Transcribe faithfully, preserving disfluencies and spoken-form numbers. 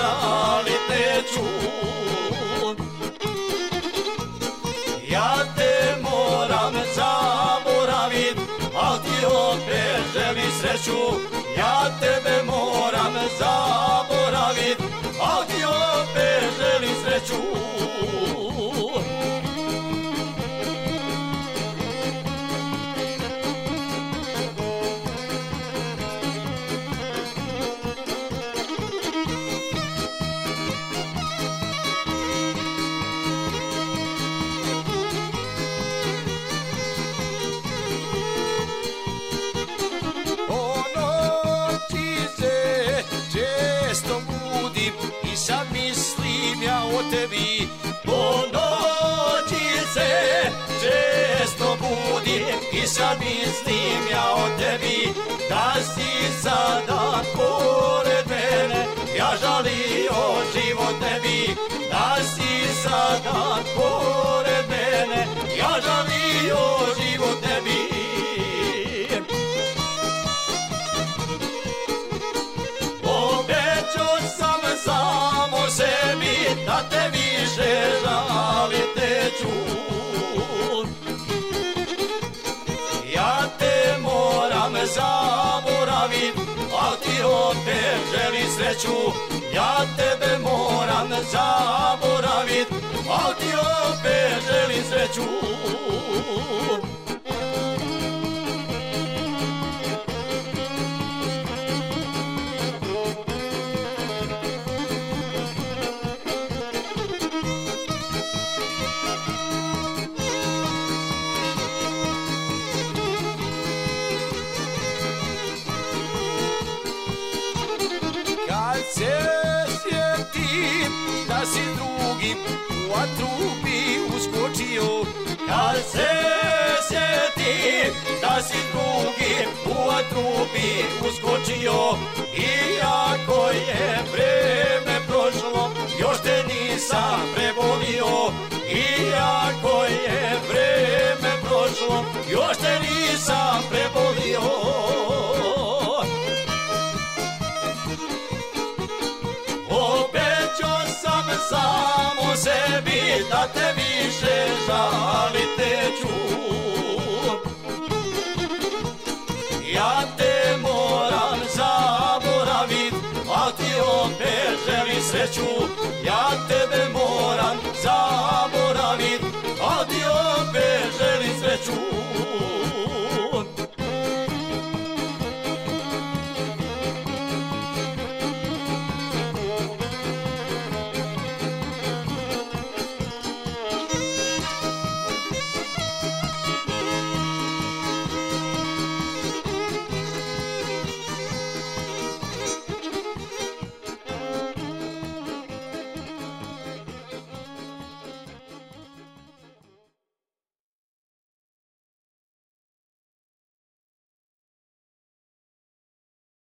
žalite ću. Ja te moram zaboravit, al ti opet želim sreću. Ja tebe moram zaboravit, al ti opet želim sreću. I sad mislim ja o tebi, po noći se često budim. I sad mislim ja o tebi, da si sada pored mene, ja žalio život ne bi. Da si sada pored mene, ja žalio život ne bi. Samo sebi da te više žalite ću. Ja te moram zaboravit, al ti opet želim sreću. Ja tebe moram zaboravit, al ti opet želim sreću. Kad se sjetim da si drugi u vatru bi uskočio. Kad se sjetim da si drugi u vatru bi uskočio. Iako je vreme prošlo, još te nisam prebolio. Iako je vreme prošlo, još te nisam prebolio. Samo sebi da te više žalite ću. Ja te moram zaboravit, al ti opet želim sreću. Ja tebe moram